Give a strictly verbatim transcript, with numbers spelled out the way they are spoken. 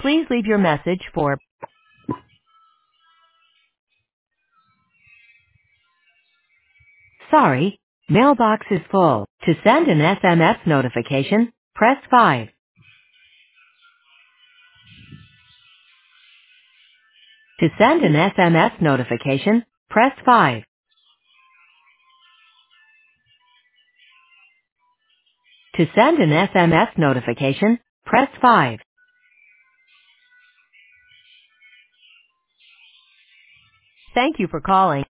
Please leave your message for Sorry, mailbox is full. To send an S M S notification, press five. To send an S M S notification, press five. To send an S M S notification, press five. Thank you for calling.